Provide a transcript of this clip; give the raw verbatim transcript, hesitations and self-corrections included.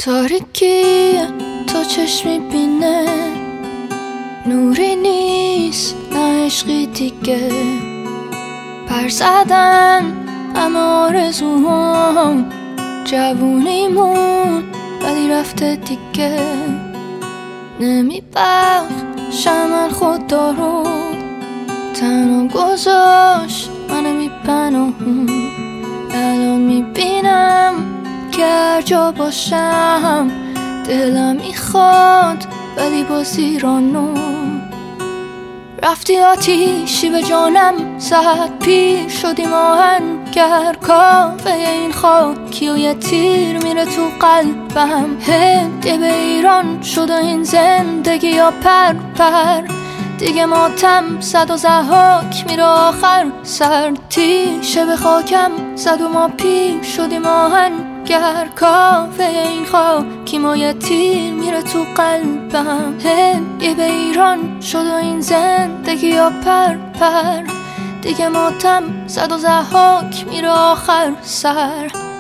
تاریکی تو چشم میبینه، نوری نیست نه عشقی دیگه. پر زدن همه آرزوهام، جوونیمون ولی رفته دیگه. نمیبخشم من خدا رو، تنها گذاشت منو میپناهون. الان میبینم که هر جا باشم دلم میخواد ولی باز ایرانو. رفتی آتیشی به جانم زد، پیر شدیم آهنگر. کافه این خاکی و یه تیر میره تو قلبم. هدیه به ایران شد و این زندگی یا پر پر. دیگه ماتم زد و زحاک میره آخر سر. تیشه به خاکم زد و ما پیر شدیم آهنگر. کافه این خاکی ما یه تیر میره تو قلبم. هدیه به ایران شد و این زندگی یا پر پر. دیگه ماتم زد و زحاک میره آخر سر.